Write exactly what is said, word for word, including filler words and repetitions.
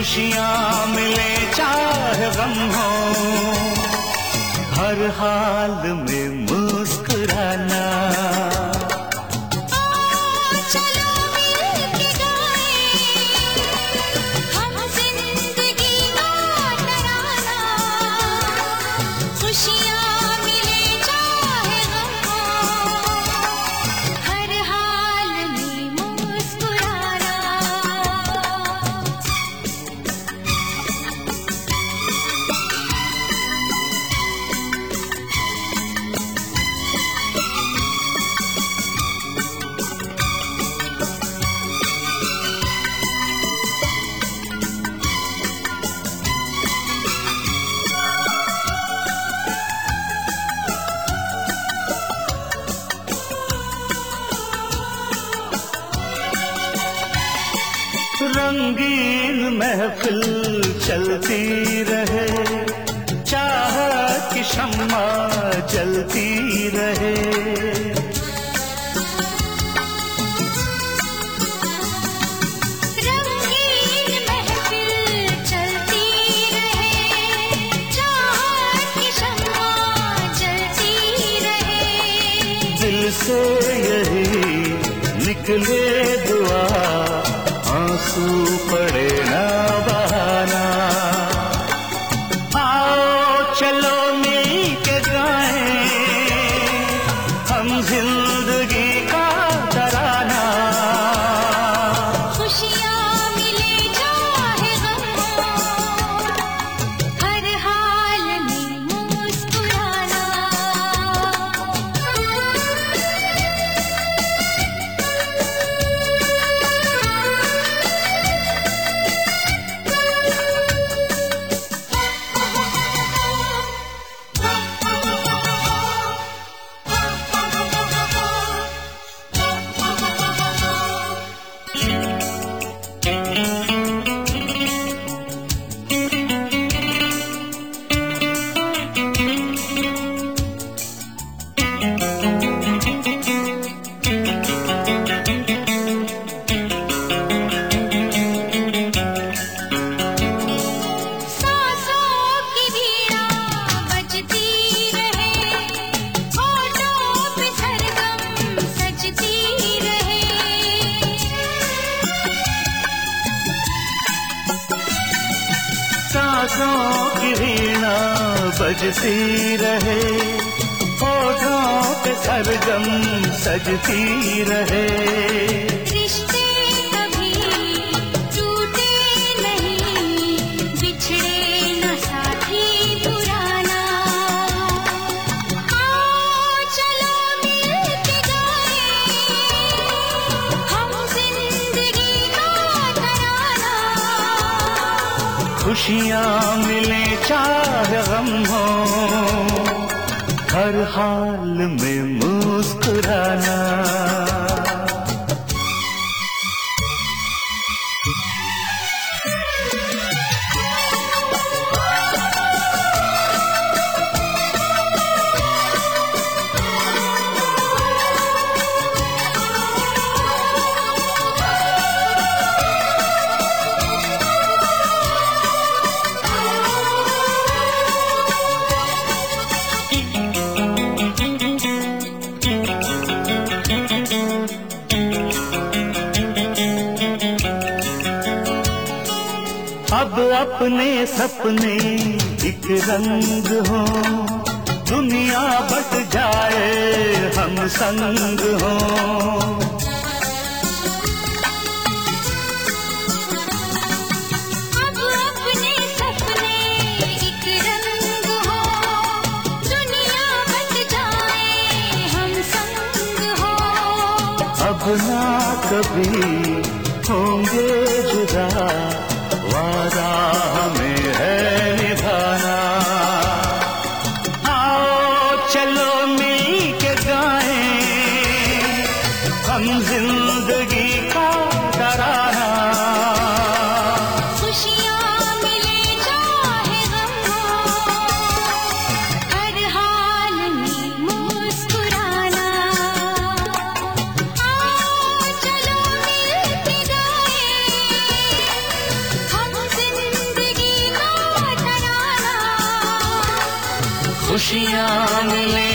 खुशियाँ मिले चाहे गम हो, हर हाल में मुस्कुराना। रंगीन महफिल चलती रहे, चाहत की शम्मा जलती रहे। रंगीन महफिल चलती रहे, चाहत की शम्मा जलती रहे। दिल से यही निकले दुआ, आंसू पड़े ना बहाना। आओ चलो मिल के गाएं हम जिंदगी का तराना। खुशियाँ मिले चाहे गम हो, हर हाल में मुस्कुराना। सांसों की वीणा बजती रहे, होठों पे सरगम सजती रहे। रिश्ते कभी टूटे नहीं, बिछड़े न साथी पुराना। आओ चलो मिल के गाएं हम जिंदगी का तराना। खुशियाँ मिले चाहे गम हो, हर हाल में मुस्कुराना। अब अपने सपने एक रंग हो, दुनिया बट जाए हम संग हो। अब अपने सपने एक रंग हो, दुनिया बट जाए हम संग हो। अब ना कभी होंगे जुदा, वादा हमें है निभाना। आओ चलो मिल के गाएं हम जिंदगी का तराना। खुशियाँ मिले चाहे गम हो, हर हाल में मुस्कुराना। आओ चलो मिल के गाएं हम जिंदगी खुशियाँ मिले।